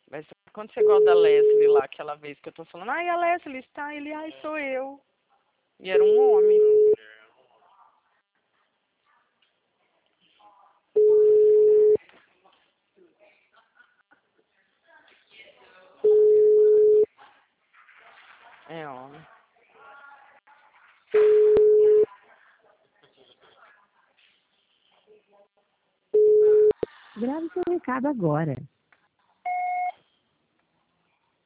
Vai ser quando você gosta da Leslie lá, aquela vez que eu tô falando, ai, a Leslie está, ele, ai, sou eu. E era um homem. É homem. Grave seu recado agora.